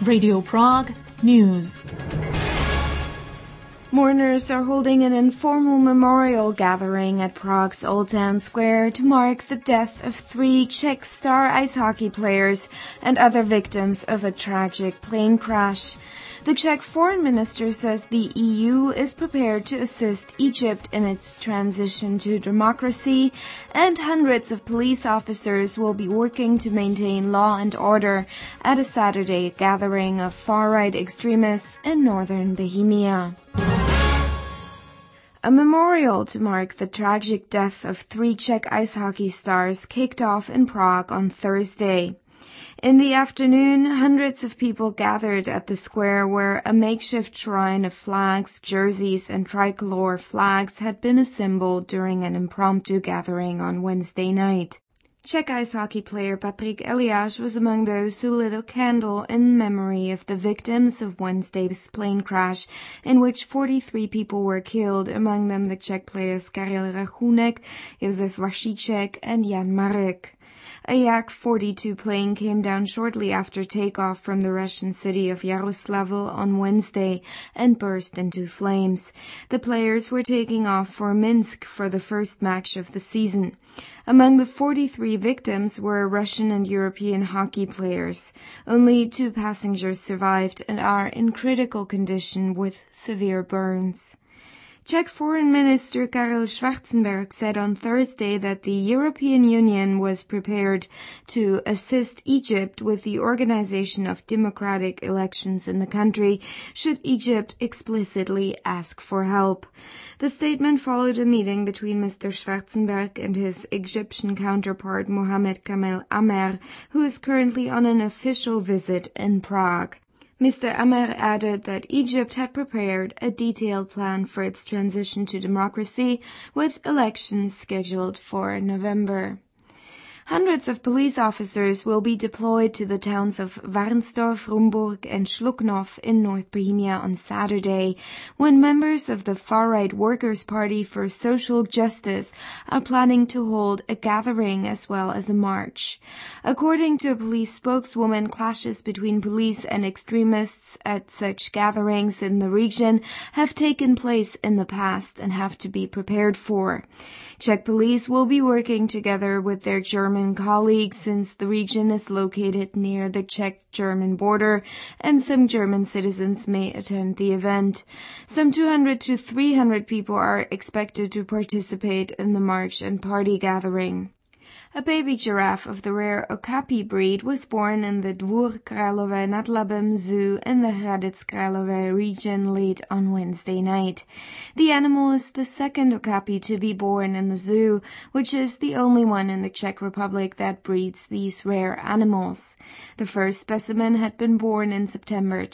Radio Prague News. Mourners are holding an informal memorial gathering at Prague's Old Town Square to mark the death of 3 Czech star ice hockey players and other victims of a tragic plane crash. The Czech foreign minister says the EU is prepared to assist Egypt in its transition to democracy, and hundreds of police officers will be working to maintain law and order at a Saturday gathering of far-right extremists in northern Bohemia. A memorial to mark the tragic death of 3 Czech ice hockey stars kicked off in Prague on Thursday. In the afternoon, hundreds of people gathered at the square where a makeshift shrine of flags, jerseys, and tricolor flags had been assembled during an impromptu gathering on Wednesday night. Czech ice hockey player Patrik Eliáš was among those who lit a candle in memory of the victims of Wednesday's plane crash, in which 43 people were killed, among them the Czech players Karel Rachunek, Josef Vašíček, and Jan Marek. A Yak-42 plane came down shortly after takeoff from the Russian city of Yaroslavl on Wednesday and burst into flames. The players were taking off for Minsk for the first match of the season. Among the 43 victims were Russian and European hockey players. Only 2 passengers survived and are in critical condition with severe burns. Czech Foreign Minister Karel Schwarzenberg said on Thursday that the European Union was prepared to assist Egypt with the organization of democratic elections in the country, should Egypt explicitly ask for help. The statement followed a meeting between Mr. Schwarzenberg and his Egyptian counterpart Mohamed Kamel Amer, who is currently on an official visit in Prague. Mr. Amer added that Egypt had prepared a detailed plan for its transition to democracy, with elections scheduled for November. Hundreds of police officers will be deployed to the towns of Warnsdorf, Rumburg, and Schluknov in North Bohemia on Saturday, when members of the far-right Workers' Party for Social Justice are planning to hold a gathering as well as a march. According to a police spokeswoman, clashes between police and extremists at such gatherings in the region have taken place in the past and have to be prepared for. Czech police will be working together with their German colleagues, since the region is located near the Czech-German border and some German citizens may attend the event. Some 200 to 300 people are expected to participate in the march and party gathering. A baby giraffe of the rare Okapi breed was born in the Dvůr Králové nad Labem Zoo in the Hradec Králové region late on Wednesday night. The animal is the second Okapi to be born in the zoo, which is the only one in the Czech Republic that breeds these rare animals. The first specimen had been born in September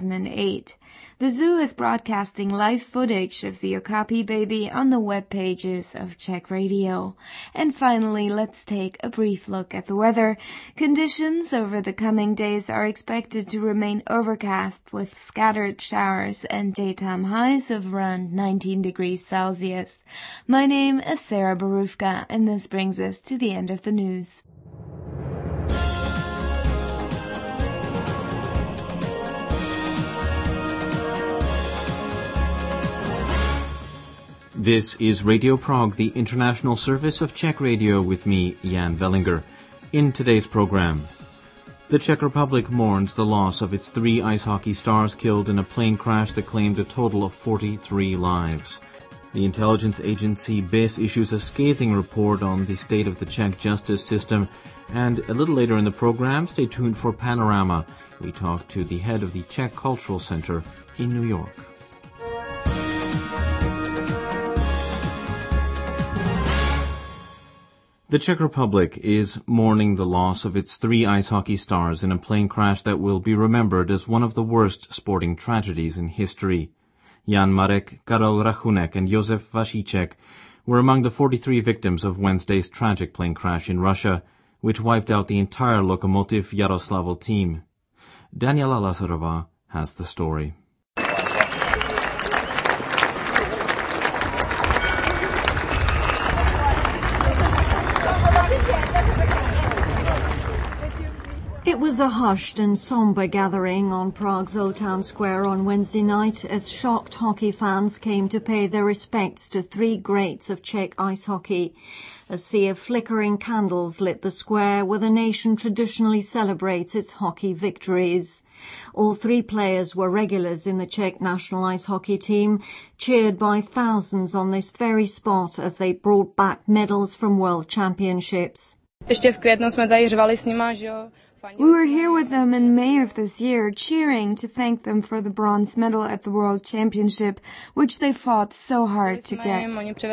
2008. The zoo is broadcasting live footage of the Okapi baby on the web pages of Czech Radio. And finally, let's take a brief look at the weather. Conditions over the coming days are expected to remain overcast with scattered showers and daytime highs of around 19 degrees Celsius. My name is Sarah Borufka, and this brings us to the end of the news. This is Radio Prague, the international service of Czech Radio, with me, Jan Vellinger. In today's program, the Czech Republic mourns the loss of its 3 ice hockey stars killed in a plane crash that claimed a total of 43 lives. The intelligence agency BIS issues a scathing report on the state of the Czech justice system, and a little later in the program, stay tuned for Panorama. We talk to the head of the Czech Cultural Center in New York. The Czech Republic is mourning the loss of its 3 ice hockey stars in a plane crash that will be remembered as one of the worst sporting tragedies in history. Jan Marek, Karel Rachunek, and Josef Vašíček were among the 43 victims of Wednesday's tragic plane crash in Russia, which wiped out the entire Lokomotiv Yaroslavl team. Daniela Lazarova has the story. It was a hushed and sombre gathering on Prague's Old Town Square on Wednesday night as shocked hockey fans came to pay their respects to three greats of Czech ice hockey. A sea of flickering candles lit the square where the nation traditionally celebrates its hockey victories. All three players were regulars in the Czech national ice hockey team, cheered by thousands on this very spot as they brought back medals from World Championships. We were here with them in May of this year, cheering to thank them for the bronze medal at the World Championship, which they fought so hard to get.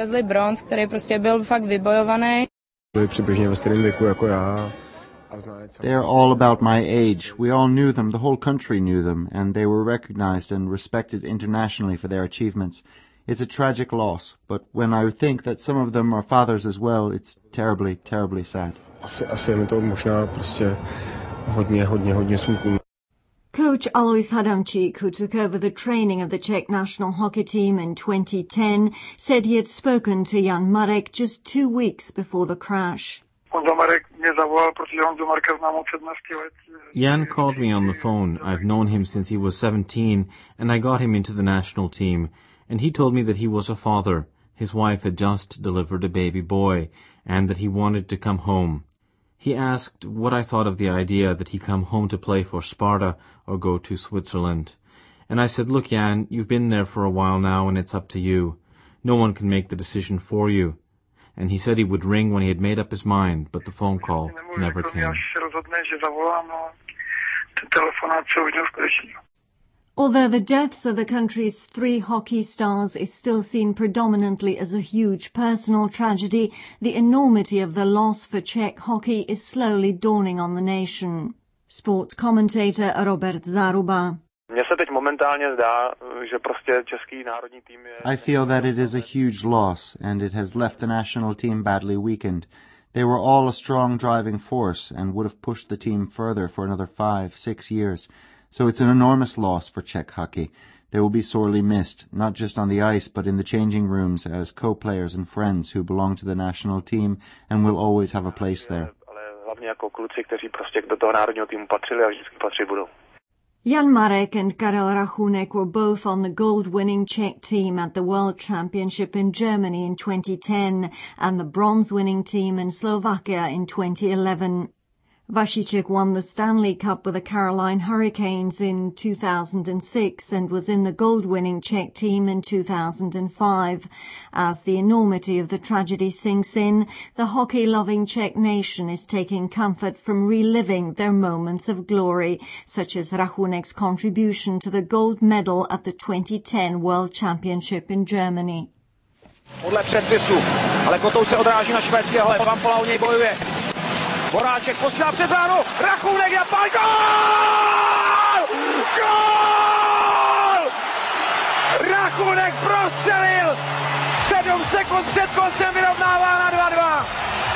They are all about my age. We all knew them, the whole country knew them, and they were recognized and respected internationally for their achievements. It's a tragic loss, but when I think that some of them are fathers as well, it's terribly, terribly sad. Coach Alois Hadamčík, who took over the training of the Czech national hockey team in 2010, said he had spoken to Jan Marek just 2 weeks before the crash. Jan called me on the phone. I've known him since he was 17, and I got him into the national team. And he told me that he was a father. His wife had just delivered a baby boy, and that he wanted to come home. He asked what I thought of the idea that he come home to play for Sparta or go to Switzerland. And I said, look, Jan, you've been there for a while now, and it's up to you. No one can make the decision for you. And he said he would ring when he had made up his mind, but the phone call never came. Although the deaths of the country's three hockey stars is still seen predominantly as a huge personal tragedy, the enormity of the loss for Czech hockey is slowly dawning on the nation. Sports commentator Robert Záruba. I feel that it is a huge loss, and it has left the national team badly weakened. They were all a strong driving force and would have pushed the team further for another 5-6 years. So it's an enormous loss for Czech hockey. They will be sorely missed, not just on the ice, but in the changing rooms as co-players and friends who belong to the national team and will always have a place there. Jan Marek and Karel Rachunek were both on the gold-winning Czech team at the World Championship in Germany in 2010 and the bronze-winning team in Slovakia in 2011. Vašíček won the Stanley Cup with the Caroline Hurricanes in 2006 and was in the gold-winning Czech team in 2005. As the enormity of the tragedy sinks in, the hockey-loving Czech nation is taking comfort from reliving their moments of glory, such as Rachunek's contribution to the gold medal at the 2010 World Championship in Germany. Podle předpisu, ale Kotouč se odráží na švédského, Vampola u něj bojuje. Horáček posílá před bránu, Rachunek a pál, gól! Gól! Rachunek prostřelil, 7 sekund před koncem vyrovnává na 2-2.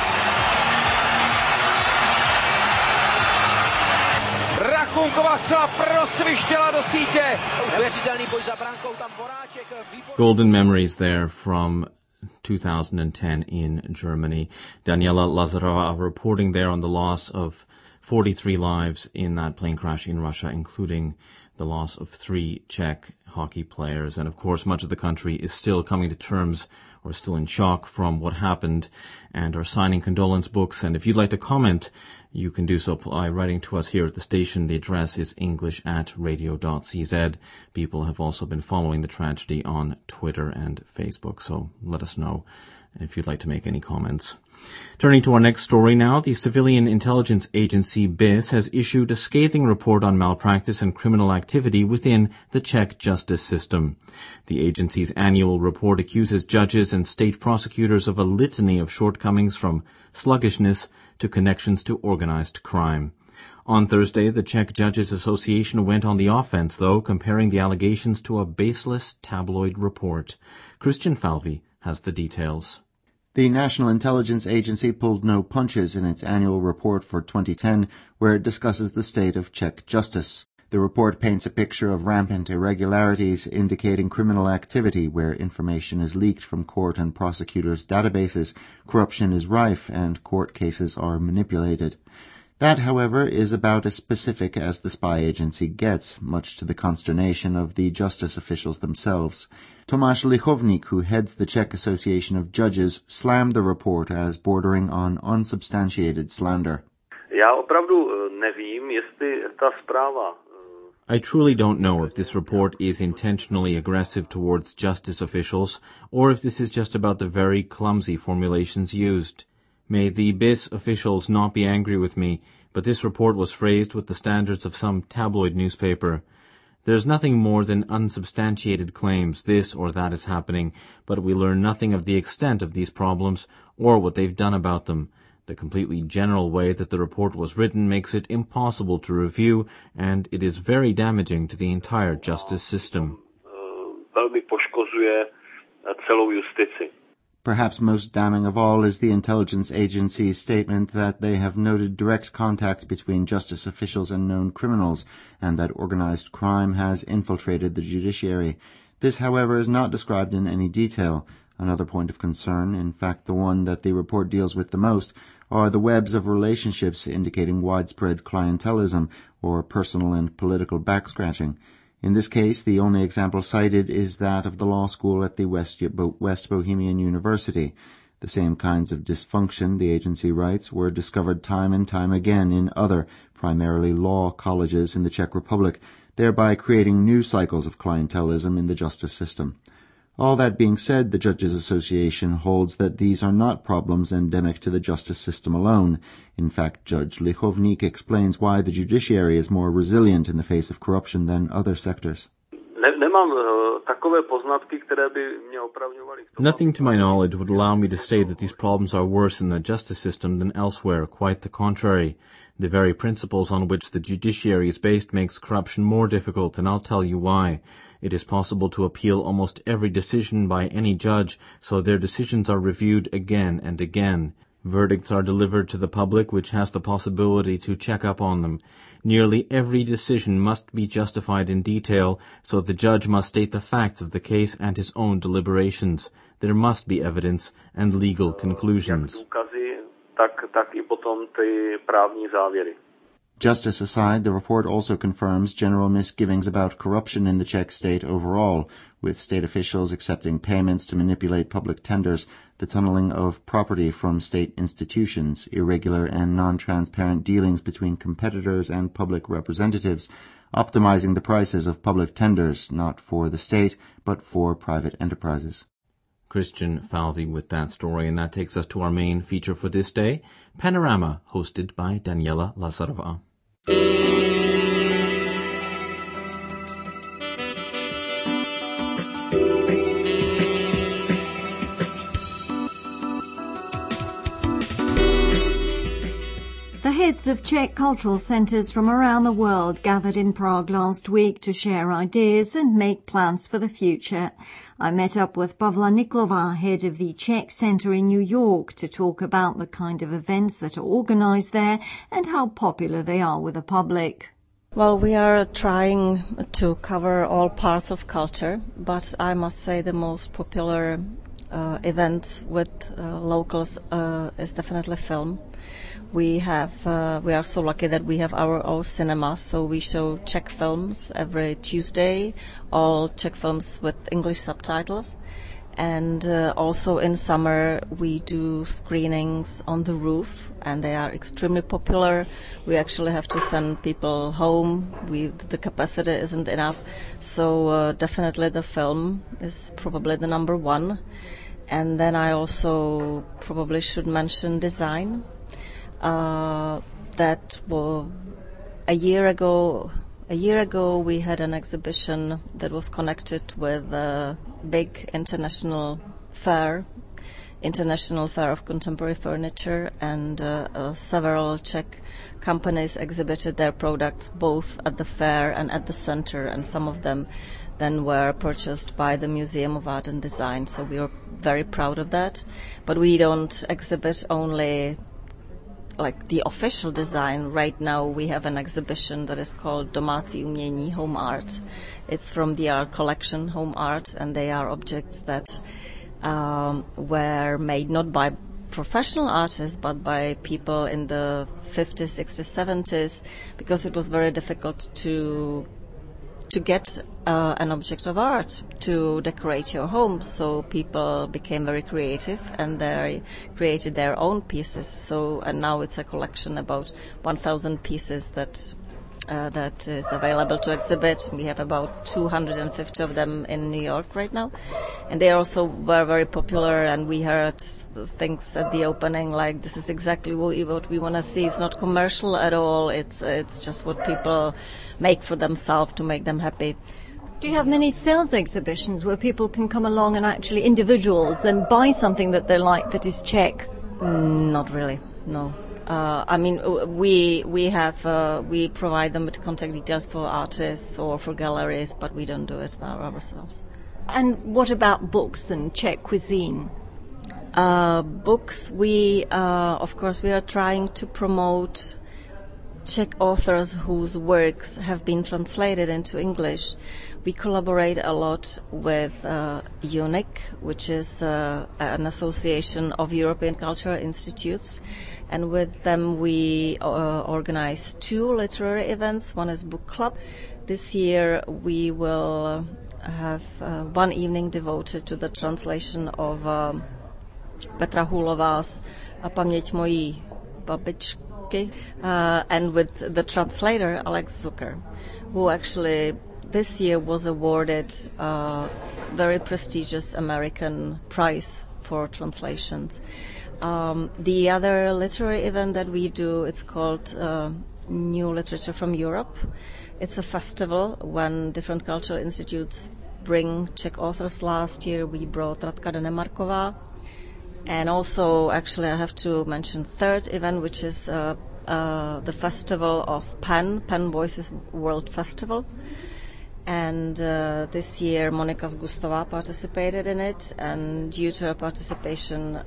Rachunkova zcela prosvištěla do sítě. Neuvěřitelný boj za brankou, tam Horáček. Golden memories there from 2010 in Germany. Daniela Lazarova reporting there on the loss of 43 lives in that plane crash in Russia, including the loss of 3 Czech hockey players. And of course, much of the country is still coming to terms or still in shock from what happened and are signing condolence books. And if you'd like to comment, you can do so by writing to us here at the station. The address is english@radio.cz. People have also been following the tragedy on Twitter and Facebook, so let us know if you'd like to make any comments. Turning to our next story now, the civilian intelligence agency BIS has issued a scathing report on malpractice and criminal activity within the Czech justice system. The agency's annual report accuses judges and state prosecutors of a litany of shortcomings from sluggishness to connections to organized crime. On Thursday, the Czech Judges Association went on the offense, though, comparing the allegations to a baseless tabloid report. Christian Falvey has the details. The National Intelligence Agency pulled no punches in its annual report for 2010, where it discusses the state of Czech justice. The report paints a picture of rampant irregularities indicating criminal activity where information is leaked from court and prosecutors' databases, corruption is rife, and court cases are manipulated. That, however, is about as specific as the spy agency gets, much to the consternation of the justice officials themselves. Tomáš Lichovník, who heads the Czech Association of Judges, slammed the report as bordering on unsubstantiated slander. I truly don't know if this report is intentionally aggressive towards justice officials, or if this is just about the very clumsy formulations used. May the BIS officials not be angry with me, but this report was phrased with the standards of some tabloid newspaper. There's nothing more than unsubstantiated claims this or that is happening, but we learn nothing of the extent of these problems or what they've done about them. The completely general way that the report was written makes it impossible to review, and it is very damaging to the entire justice system. Perhaps most damning of all is the intelligence agency's statement that they have noted direct contact between justice officials and known criminals, and that organized crime has infiltrated the judiciary. This, however, is not described in any detail. Another point of concern, in fact the one that the report deals with the most, are the webs of relationships indicating widespread clientelism or personal and political backscratching. In this case, the only example cited is that of the law school at the West Bohemian University. The same kinds of dysfunction, the agency writes, were discovered time and time again in other, primarily law colleges in the Czech Republic, thereby creating new cycles of clientelism in the justice system. All that being said, the Judges Association holds that these are not problems endemic to the justice system alone. In fact, Judge Lichovník explains why the judiciary is more resilient in the face of corruption than other sectors. Nothing to my knowledge would allow me to say that these problems are worse in the justice system than elsewhere, quite the contrary. The very principles on which the judiciary is based makes corruption more difficult, and I'll tell you why. It is possible to appeal almost every decision by any judge, so their decisions are reviewed again and again. Verdicts are delivered to the public, which has the possibility to check up on them. Nearly every decision must be justified in detail, so the judge must state the facts of the case and his own deliberations. There must be evidence and legal conclusions. Justice aside, the report also confirms general misgivings about corruption in the Czech state overall, with state officials accepting payments to manipulate public tenders, the tunneling of property from state institutions, irregular and non-transparent dealings between competitors and public representatives, optimizing the prices of public tenders, not for the state, but for private enterprises. Christian Falvey with that story, and that takes us to our main feature for this day, Panorama, hosted by Daniela Lazarova. The heads of Czech cultural centres from around the world gathered in Prague last week to share ideas and make plans for the future. I met up with Pavla Niklová, head of the Czech Centre in New York, to talk about the kind of events that are organised there and how popular they are with the public. Well, we are trying to cover all parts of culture, but I must say the most popular event with locals is definitely film. We are so lucky that we have our own cinema, so we show Czech films every Tuesday, all Czech films with English subtitles. And also in summer we do screenings on the roof, and they are extremely popular. We actually have to send people home. The capacity isn't enough, so definitely the film is probably the number one. And then I also probably should mention design. A year ago we had an exhibition that was connected with a big international fair of contemporary furniture, and several Czech companies exhibited their products both at the fair and at the center, and some of them then were purchased by the Museum of Art and Design, so we are very proud of that. But we don't exhibit only like the official design. Right now we have an exhibition that is called Domácí umění, Home Art. It's from the art collection Home Art, and they are objects that were made not by professional artists, but by people in the 50s, 60s, 70s, because it was very difficult to get an object of art to decorate your home. So people became very creative and they created their own pieces. And now it's a collection about 1,000 pieces that is available to exhibit. We have about 250 of them in New York right now. And they also were very popular, and we heard things at the opening like, this is exactly what we want to see. It's not commercial at all. It's just what people make for themselves to make them happy. Do you have many sales exhibitions where people can come along and actually individuals and buy something that they like that is Czech? Not really, no. We provide them with contact details for artists or for galleries, but we don't do it ourselves. And what about books and Czech cuisine? Books, of course, we are trying to promote Czech authors whose works have been translated into English. We collaborate a lot with UNIC, which is an association of European Cultural Institutes, and with them we organize 2 literary events. One is Book Club. This year we will have one evening devoted to the translation of Petra Hůlová's Paměť mojí babičky, and with the translator Alex Zucker, who actually this year was awarded a very prestigious American prize for translations. The other literary event that we do, it's called New Literature from Europe. It's a festival when different cultural institutes bring Czech authors. Last year we brought Radka Denemarková. And also, actually, I have to mention third event, which is the festival of Pen Voices World Festival. And this year Monika Zgustová participated in it, and due to her participation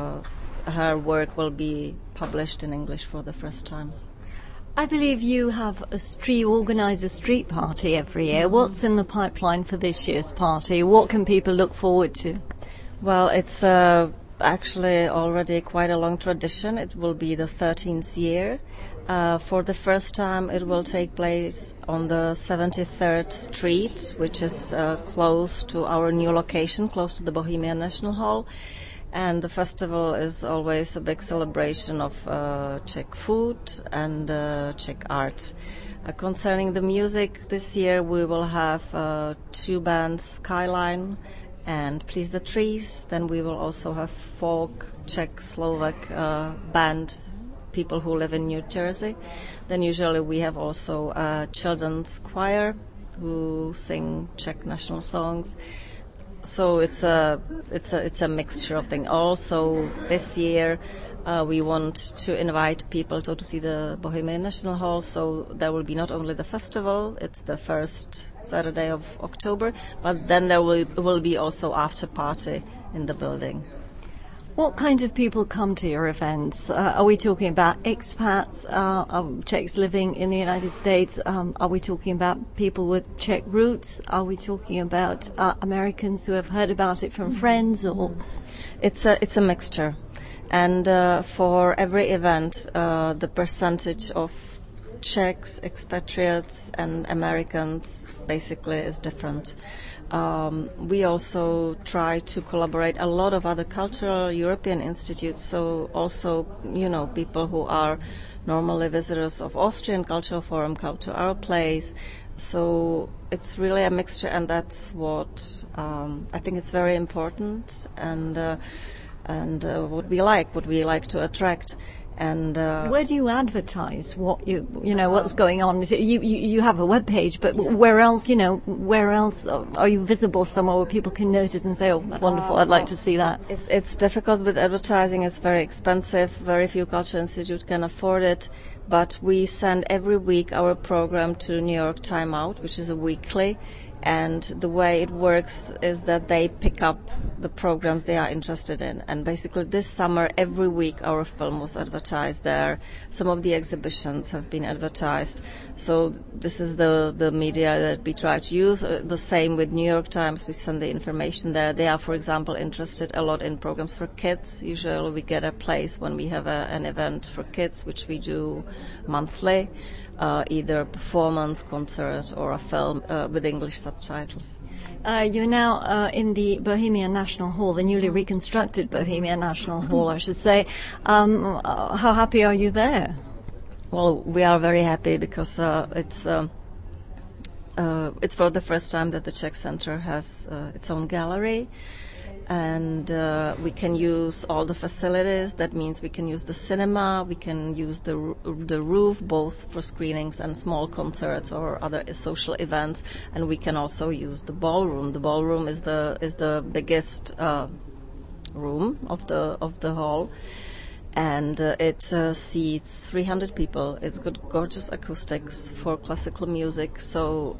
her work will be published in English for the first time. I believe you organise a street party every year. What's in the pipeline for this year's party? What can people look forward to? Well, it's actually already quite a long tradition. It will be the 13th year. For the first time it will take place on the 73rd Street, which is close to our new location, close to the Bohemian National Hall. And the festival is always a big celebration of Czech food and Czech art. Concerning the music, this year we will have 2 bands, Skyline and Please the Trees. Then we will also have folk, Czech, Slovak band, people who live in New Jersey. Then usually we have also a children's choir who sing Czech national songs. So it's a mixture of things. Also this year we want to invite people to see the Bohemian National Hall. So there will be not only the festival, it's the first Saturday of October, but then there will be also after party in the building. What kind of people come to your events? Are we talking about expats, Czechs living in the United States? Are we talking about people with Czech roots? Are we talking about Americans who have heard about it from friends? Or it's a mixture, and for every event, the percentage of Czechs, expatriates, and Americans basically is different. We also try to collaborate a lot of other cultural European institutes, so also, people who are normally visitors of Austrian Cultural Forum come to our place. So it's really a mixture, and that's what I think it's very important, and what we like to attract. And where do you advertise what's going on? Is it, you have a web page, but where else are you visible somewhere where people can notice and say, oh, wonderful, I'd like to see that? It's difficult with advertising. It's very expensive. Very few cultural institutes can afford it. But we send every week our program to New York Time Out, which is a weekly, And the way it works is that they pick up the programs they are interested in. And basically this summer, every week our film was advertised there. Some of the exhibitions have been advertised. So this is the media that we try to use. The same with New York Times. We send the information there. They are, for example, interested a lot in programs for kids. Usually we get a place when we have an event for kids, which we do monthly. Either a performance, concert, or a film with English subtitles. You're now in the Bohemian National Hall, the newly reconstructed Bohemian National Hall, I should say. How happy are you there? Well, we are very happy because it's for the first time that the Czech Center has its own gallery. And we can use all the facilities. That means we can use the cinema, we can use the roof, both for screenings and small concerts or other social events, and we can also use the ballroom. The ballroom is the biggest room of the hall, and it seats 300 people. It's got gorgeous acoustics for classical music. So.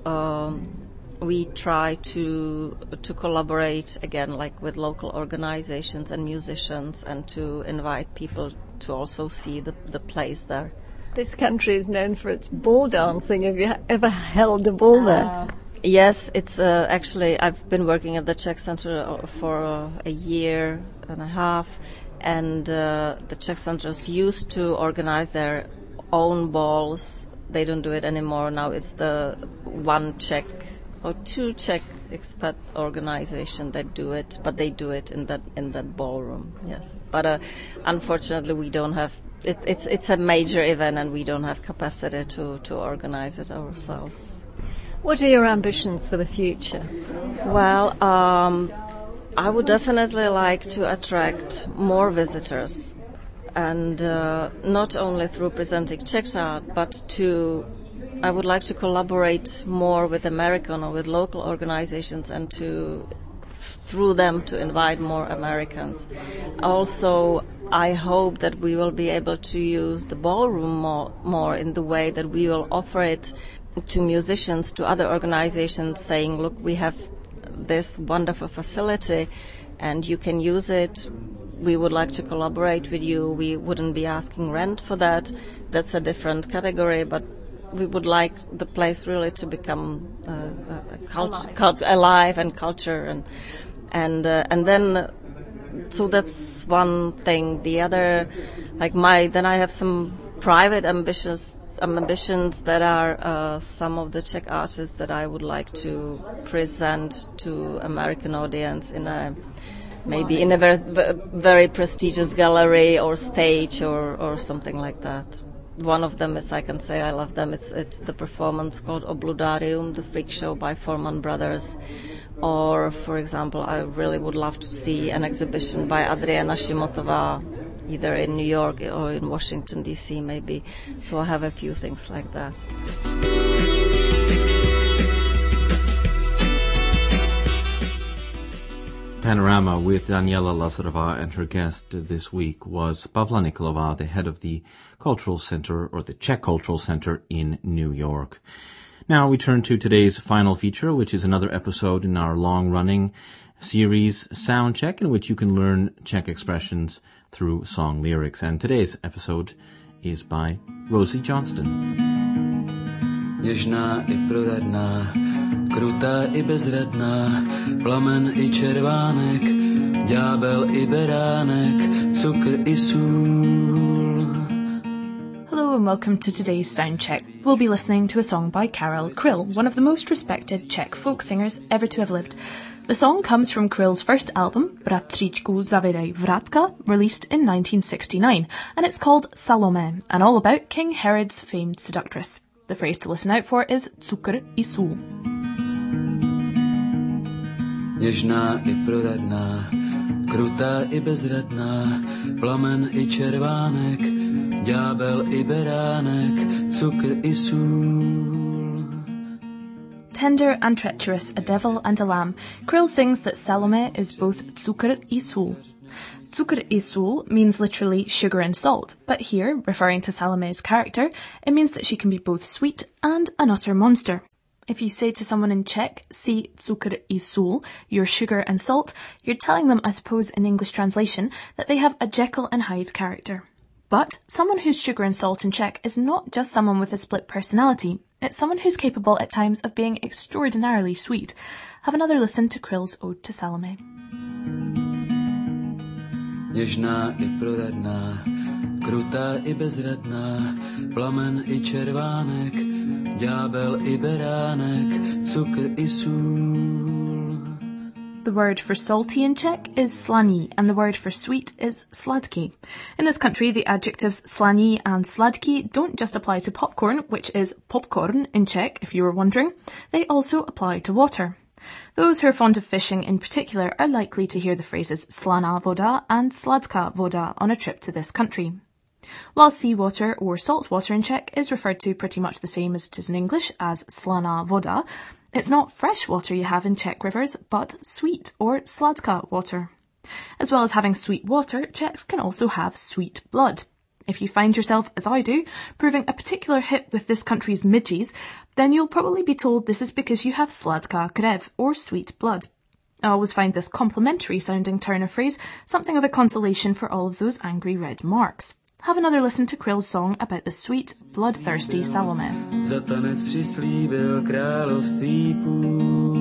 We try to collaborate again, like with local organizations and musicians, and to invite people to also see the plays there. This country is known for its ball dancing. Have you ever held a ball there? Yes, it's actually, I've been working at the Czech Center for a year and a half, and the Czech Centers used to organize their own balls. They don't do it anymore. Now it's the one Czech or two Czech expat organization that do it, but they do it in that ballroom. Yes, but unfortunately we don't have. It's a major event, and we don't have capacity to organize it ourselves. What are your ambitions for the future? Well, I would definitely like to attract more visitors, and not only through presenting Czech art, but I would like to collaborate more with American or with local organizations, and through them to invite more Americans. Also, I hope that we will be able to use the ballroom more in the way that we will offer it to musicians, to other organizations, saying, look, we have this wonderful facility and you can use it. We would like to collaborate with you. We wouldn't be asking rent for that. That's a different category, but we would like the place really to become alive and culture, and then so that's one thing. The other, then I have some private ambitions that are some of the Czech artists that I would like to present to American audience in a very, very prestigious gallery or stage or something like that. One of them is, I can say I love them, it's the performance called Obludarium, the freak show by Foreman Brothers. Or, for example, I really would love to see an exhibition by Adriana Shimotová, either in New York or in Washington, D.C. maybe. So I have a few things like that. Panorama with Daniela Lazarova, and her guest this week was Pavla Nikolova, the head of the Cultural Center, or the Czech Cultural Center in New York. Now we turn to today's final feature, which is another episode in our long-running series Sound Check, in which you can learn Czech expressions through song lyrics. And today's episode is by Rosie Johnston. Něžná i proradná, krutá i bezradná, plamen i červánek, ďábel i beránek, cukr i sůl. Hello and welcome to today's sound check. We'll be listening to a song by Karel Kryl, one of the most respected Czech folk singers ever to have lived. The song comes from Kryl's first album, Bratříčku Zavírej vrátka, released in 1969, and it's called Salome, and all about King Herod's famed seductress. The phrase to listen out for is cukr i sůl. Něžná i proradná, krutá i bezradná, plamen i červánek, ďábel i beránek, cukr i sůl. Tender and treacherous, a devil and a lamb, Kryl sings that Salome is both cukr i sůl. Cukr i sůl means literally sugar and salt, but here, referring to Salome's character, it means that she can be both sweet and an utter monster. If you say to someone in Czech, si cukr I sůl, your sugar and salt, you're telling them, I suppose, in English translation, that they have a Jekyll and Hyde character. But someone who's sugar and salt in Czech is not just someone with a split personality. It's someone who's capable at times of being extraordinarily sweet. Have another listen to Krill's Ode to Salome. Něžná I proradná, krutá I bezradná, plamen I červánek, ďábel I beránek, cukr I sůl. The word for salty in Czech is slaný, and the word for sweet is sladký. In this country, the adjectives slaný and sladký don't just apply to popcorn, which is popcorn in Czech, if you were wondering. They also apply to water. Those who are fond of fishing in particular are likely to hear the phrases slaná voda and sladká voda on a trip to this country. While seawater or salt water in Czech is referred to pretty much the same as it is in English as slaná voda, it's not fresh water you have in Czech rivers, but sweet or sladká water. As well as having sweet water, Czechs can also have sweet blood. If you find yourself, as I do, proving a particular hit with this country's midges, then you'll probably be told this is because you have sladká krev, or sweet blood. I always find this complimentary sounding turn of phrase something of a consolation for all of those angry red marks. Have another listen to Krill's song about the sweet, bloodthirsty Salome. Za tanec přislíbil království půl.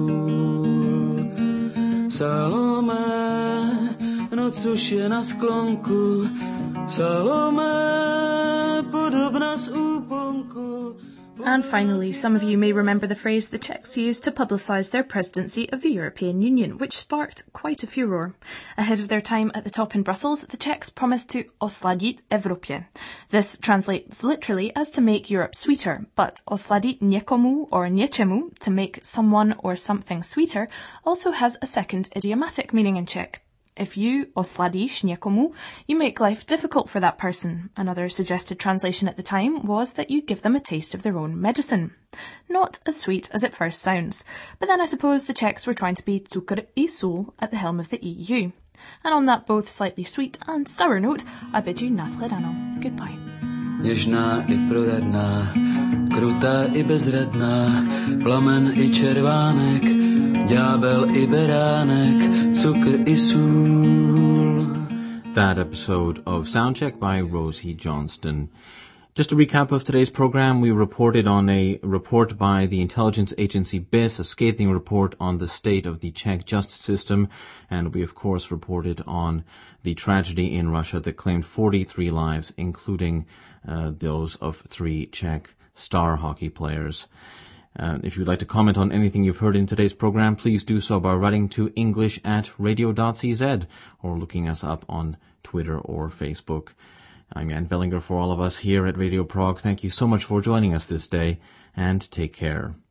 Salome, noc už je na sklonku, Salome, podobná z úponku. And finally, some of you may remember the phrase the Czechs used to publicise their presidency of the European Union, which sparked quite a furore. Ahead of their time at the top in Brussels, the Czechs promised to osladit Evropě. This translates literally as to make Europe sweeter, but osladit někomu or něčemu, to make someone or something sweeter, also has a second idiomatic meaning in Czech. If you osladíš někomu, you make life difficult for that person. Another suggested translation at the time was that you give them a taste of their own medicine. Not as sweet as it first sounds. But then I suppose the Czechs were trying to be cukr I sůl at the helm of the EU. And on that both slightly sweet and sour note, I bid you nashledanou. Goodbye. Něžná I proradná, krutá I bezradná, plamen I červánek, ďábel I beránek, cukr I sůl. That episode of Soundcheck by Rosie Johnston. Just a recap of today's program, we reported on a report by the intelligence agency BIS, a scathing report on the state of the Czech justice system, and we of course reported on the tragedy in Russia that claimed 43 lives, including those of 3 Czech star hockey players. If you'd like to comment on anything you've heard in today's program, please do so by writing to english@radio.cz or looking us up on Twitter or Facebook. I'm Jan Vellinger for all of us here at Radio Prague. Thank you so much for joining us this day, and take care.